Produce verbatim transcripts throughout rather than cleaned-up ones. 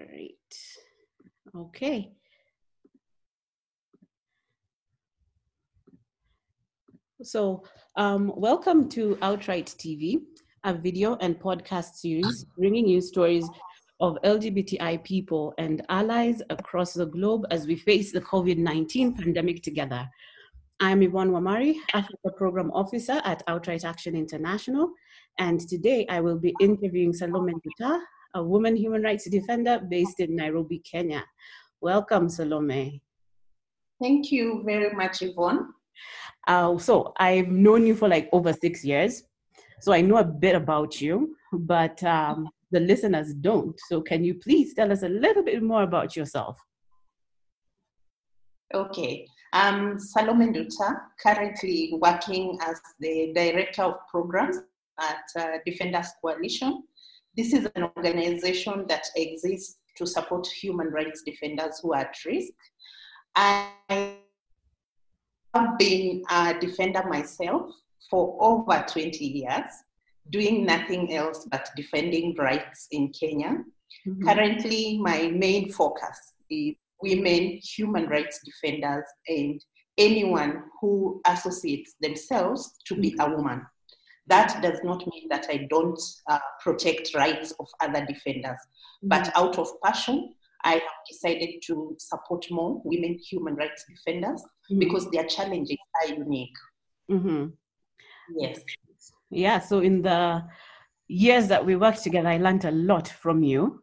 right. Okay. So, um, welcome to Outright T V, a video and podcast series bringing you stories of L G B T I people and allies across the globe as we face the COVID nineteen pandemic together. I'm Yvonne Wamari, Africa Program Officer at Outright Action International, and today I will be interviewing Salome Nduta, a woman human rights defender based in Nairobi, Kenya. Welcome, Salome. Thank you very much, Yvonne. Uh, so I've known you for like over six years, so I know a bit about you, but um, the listeners don't. So can you please tell us a little bit more about yourself? Okay. I'm Salome Nduta, currently working as the Director of Programs at uh, Defenders Coalition. This is an organization that exists to support human rights defenders who are at risk. I have been a defender myself for over twenty years, doing nothing else but defending rights in Kenya. Mm-hmm. Currently, my main focus is women human rights defenders and anyone who associates themselves to be a woman. That does not mean that I don't uh, protect rights of other defenders, mm-hmm. but out of passion, I have decided to support more women human rights defenders mm-hmm. because their challenges are unique. Mm-hmm. Yes. Yeah, so in the years that we worked together, I learned a lot from you.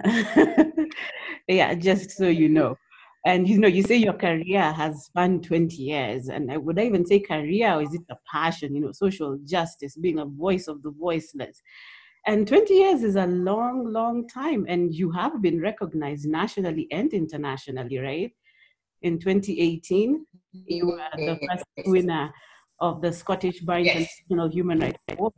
Yeah, just so you know. And you know, you say your career has spanned twenty years, and I would I even say career, or is it a passion? You know, social justice, being a voice of the voiceless. And twenty years is a long, long time, and you have been recognized nationally and internationally, right? In twenty eighteen, you were the first winner of the Scottish Bar Yes. International Human Rights Award.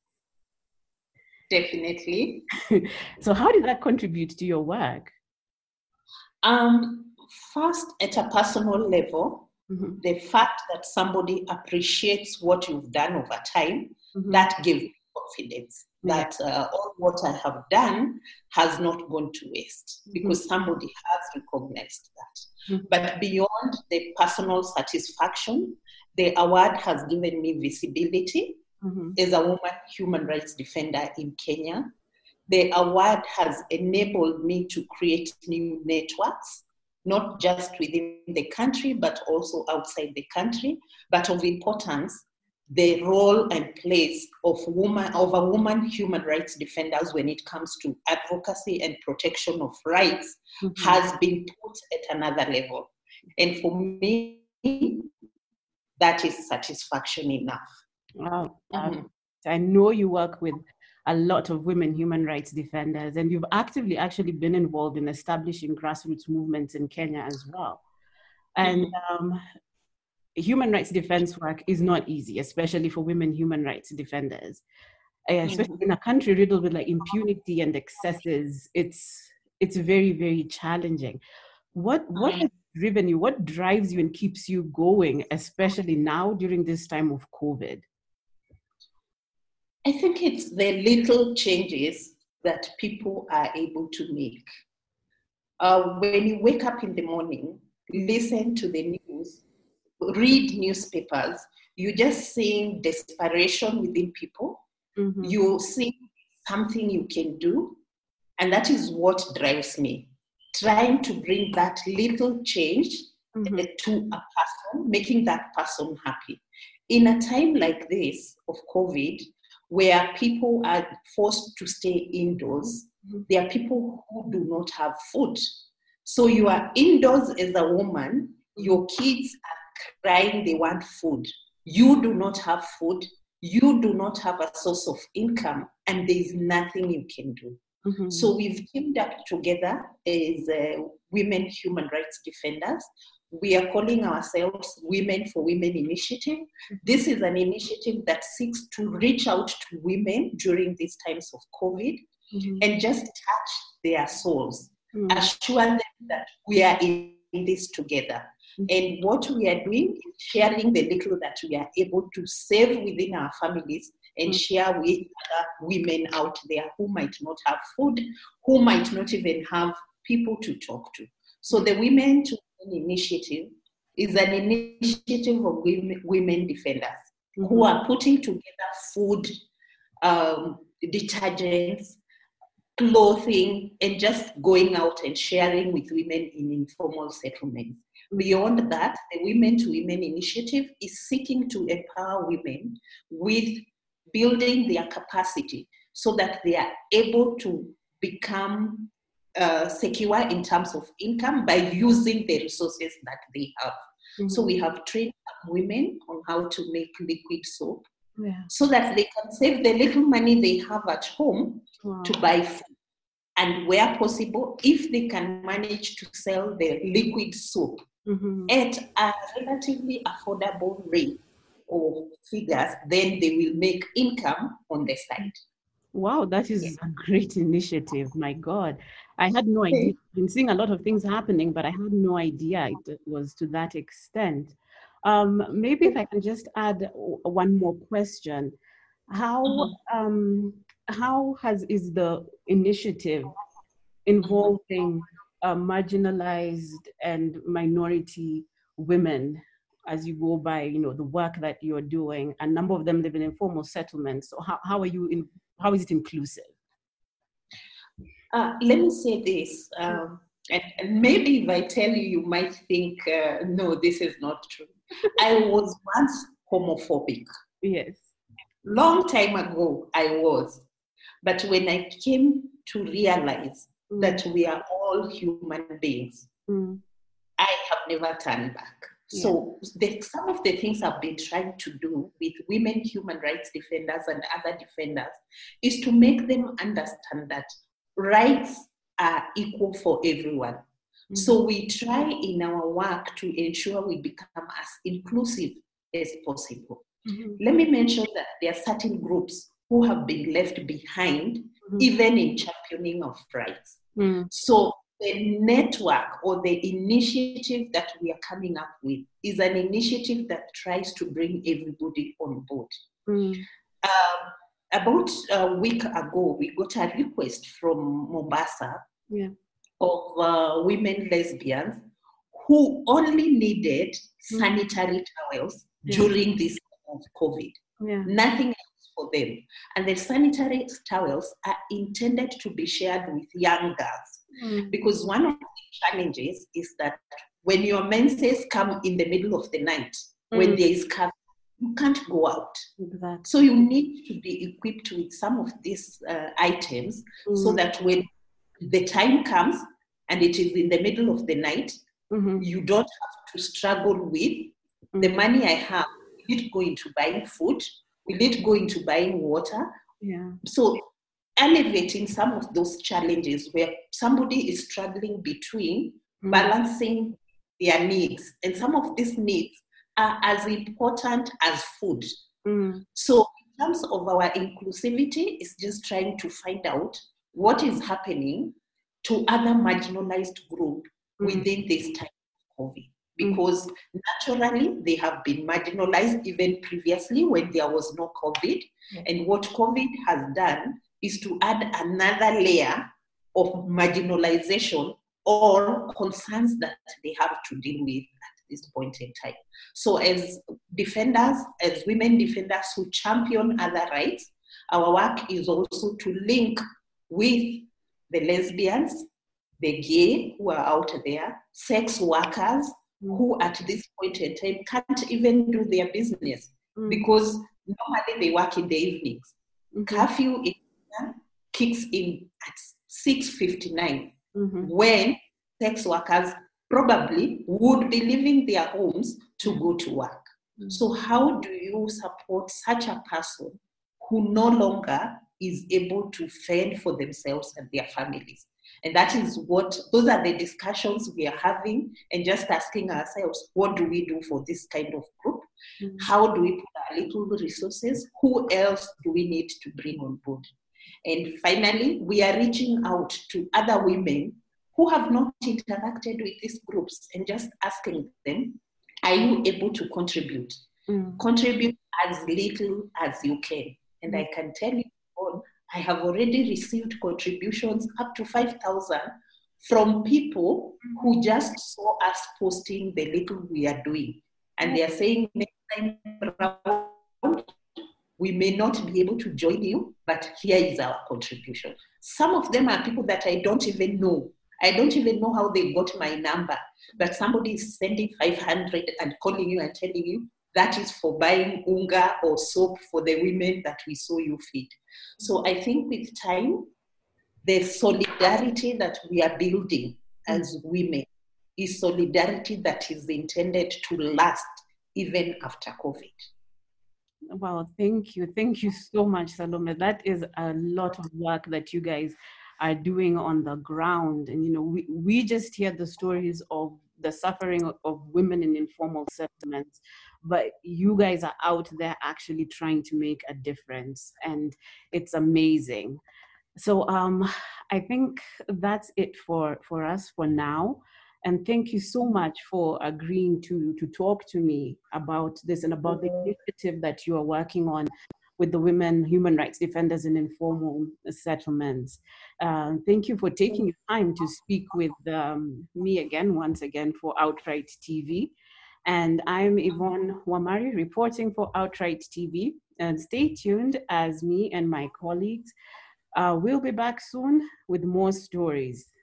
Definitely. So how did that contribute to your work? Um, first, at a personal level, mm-hmm. the fact that somebody appreciates what you've done over time, mm-hmm. that gives me confidence yeah. that uh, all what I have done has not gone to waste because mm-hmm. somebody has recognized that. Mm-hmm. But beyond the personal satisfaction, the award has given me visibility mm-hmm. as a woman human rights defender in Kenya. The award has enabled me to create new networks, not just within the country, but also outside the country. But of importance, the role and place of woman, of a woman human rights defenders when it comes to advocacy and protection of rights mm-hmm. has been put at another level. And for me, that is satisfaction enough. Wow. Mm-hmm. I know you work with a lot of women human rights defenders, and you've actively actually been involved in establishing grassroots movements in Kenya as well. And mm-hmm. um, human rights defense work is not easy, especially for women human rights defenders. Uh, especially mm-hmm. in a country riddled with like impunity and excesses, it's it's very, very challenging. What what mm-hmm. has driven you? What drives you and keeps you going, especially now during this time of COVID? I think it's the little changes that people are able to make. Uh, when you wake up in the morning, listen to the news, read newspapers, you're just seeing desperation within people. Mm-hmm. You see something you can do, and that is what drives me. Trying to bring that little change mm-hmm. to a person, making that person happy. In a time like this of COVID, where people are forced to stay indoors, mm-hmm. there are people who do not have food. So you are indoors as a woman, your kids are crying, they want food. You do not have food, you do not have a source of income, and there is nothing you can do. Mm-hmm. So we've teamed up together as uh, women human rights defenders. We are calling ourselves Women for Women Initiative. This is an initiative that seeks to reach out to women during these times of COVID mm-hmm. and just touch their souls, mm-hmm. assure them that we are in this together. Mm-hmm. And what we are doing is sharing the little that we are able to save within our families and mm-hmm. share with other women out there who might not have food, who might not even have people to talk to. So the Women to Women Initiative is an initiative of women, women defenders mm-hmm. who are putting together food, um, detergents, clothing, and just going out and sharing with women in informal settlements. Mm-hmm. Beyond that, the Women to Women Initiative is seeking to empower women with building their capacity so that they are able to become uh, secure in terms of income by using the resources that they have. Mm-hmm. So we have trained women on how to make liquid soap yeah. so that they can save the little money they have at home wow. to buy food. And where possible, if they can manage to sell their liquid soap mm-hmm. at a relatively affordable rate or figures, then they will make income on the side. Wow, that is yeah. a great initiative. My God, I had no idea. I've been seeing a lot of things happening, but I had no idea it was to that extent. Um, maybe if I can just add one more question. How mm-hmm. um, how has is the initiative involving uh, marginalized and minority women as you go by, you know, the work that you're doing? A number of them live in informal settlements. So how, how are you in? How is it inclusive? Uh, let me say this, um, and, and maybe if I tell you, you might think, uh, no, this is not true. I was once homophobic. Yes. Long time ago, I was. But when I came to realize mm. that we are all human beings, mm. I have never turned back. Yeah. So the, some of the things I've been trying to do with women human rights defenders and other defenders is to make them understand that rights are equal for everyone. Mm-hmm. So we try in our work to ensure we become as inclusive as possible. Mm-hmm. Let me mention that there are certain groups who have been left behind, mm-hmm. even in championing of rights. Mm-hmm. So the network or the initiative that we are coming up with is an initiative that tries to bring everybody on board. Mm. Um, about a week ago, we got a request from Mombasa yeah. of uh, women lesbians who only needed mm. sanitary towels yeah. during this time of COVID. Yeah. Nothing else for them. And the sanitary towels are intended to be shared with young girls. Mm. Because one of the challenges is that when your menses come in the middle of the night, mm. when there is cover, you can't go out. Exactly. So you need to be equipped with some of these uh, items mm. so that when the time comes and it is in the middle of the night, mm-hmm. you don't have to struggle with mm. the money I have. Will it go into buying food? Will it go into buying water? Yeah. So elevating some of those challenges where somebody is struggling between mm. balancing their needs. And some of these needs are as important as food. Mm. So in terms of our inclusivity, it's just trying to find out what is happening to other marginalized groups mm. within this time of COVID. Because mm. naturally, they have been marginalized even previously when there was no COVID. Yeah. And what COVID has done is to add another layer of marginalization or concerns that they have to deal with at this point in time. So as defenders, as women defenders who champion other rights, our work is also to link with the lesbians, the gay who are out there, sex workers mm. who at this point in time can't even do their business mm. because normally they work in the evenings. Mm-hmm. Curfew is kicks in at six fifty-nine mm-hmm. when sex workers probably would be leaving their homes to go to work. Mm-hmm. So how do you support such a person who no longer is able to fend for themselves and their families? And that is what, those are the discussions we are having and just asking ourselves, what do we do for this kind of group? Mm-hmm. How do we put our little resources? Who else do we need to bring on board? And finally, we are reaching out to other women who have not interacted with these groups and just asking them, are you able to contribute? Mm. Contribute as little as you can. And mm. I can tell you, I have already received contributions up to five thousand from people who just saw us posting the little we are doing. And they are saying, next time around, we may not be able to join you, but here is our contribution. Some of them are people that I don't even know. I don't even know how they got my number, but somebody is sending five hundred and calling you and telling you that is for buying unga or soap for the women that we saw you feed. So I think with time, the solidarity that we are building as women is solidarity that is intended to last even after COVID. Wow, thank you. Thank you so much, Salome. That is a lot of work that you guys are doing on the ground. And, you know, we, we just hear the stories of the suffering of, of women in informal settlements, but you guys are out there actually trying to make a difference. And it's amazing. So um, I think that's it for, for us for now. And thank you so much for agreeing to, to talk to me about this and about the initiative that you are working on with the women human rights defenders in informal settlements. Uh, thank you for taking your time to speak with um, me again, once again, for Outright T V. And I'm Yvonne Wamari reporting for Outright T V. And stay tuned as me and my colleagues Uh, we'll be back soon with more stories.